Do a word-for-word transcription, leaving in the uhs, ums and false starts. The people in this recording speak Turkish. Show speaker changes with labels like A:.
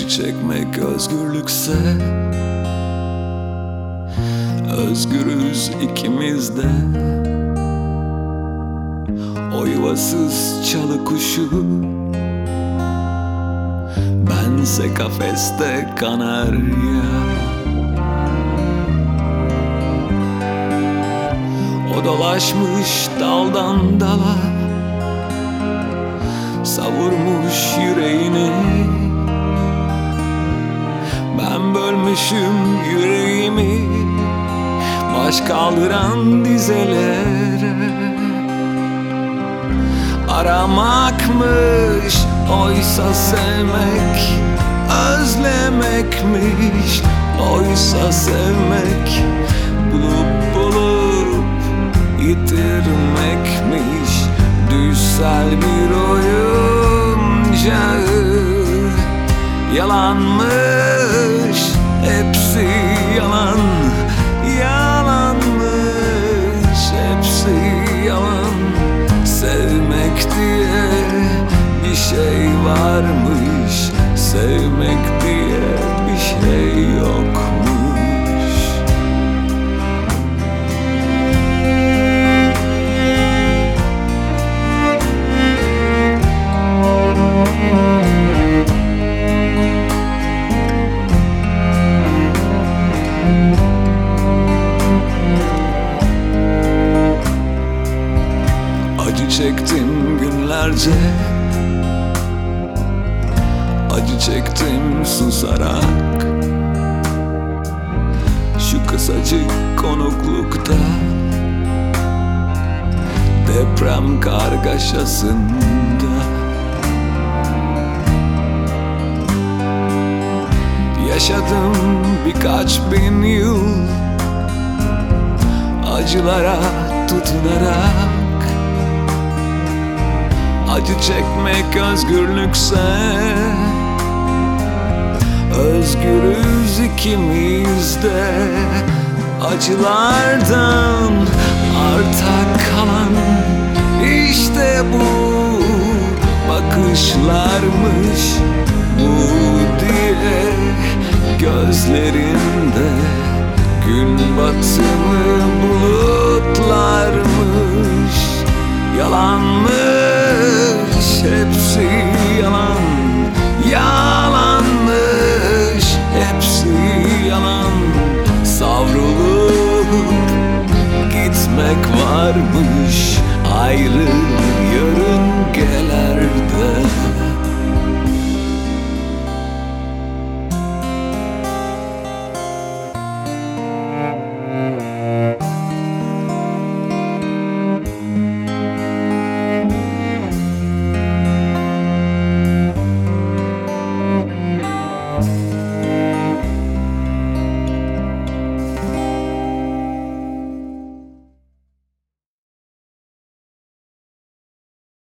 A: Acı çekmek özgürlükse, özgürüz ikimiz de. O yuvasız çalı kuşu, bense kafeste kanarya. O dolaşmış daldan dala, savurmuş yüreğini. Ben bölmüşüm yüreğimi baş kaldıran dizelere. Aramakmış oysa sevmek, özlemekmiş oysa sevmek, bulup bulup yitirmekmiş düşsel bir oyuncağı. Yalanmış hepsi, yalan, yalanmış hepsi, yalan. Sevmek diye bir şey varmış, sevmek diye bir şey yokmuş. Acı çektim günlerce, acı çektim susarak. Şu kısacık konuklukta, deprem kargaşasında. Yaşadım birkaç bin yıl acılara tutunarak. Acı çekmek özgürlükse, özgürüz ikimiz de. Acılardan arta kalan işte bu bakışlarmış, bu diye gözlerinde gün batımı bulutlarmış. Yalanmış hepsi, yalan, yalanmış hepsi, yalan. Savrulup gitmek varmış ayrı yörünge.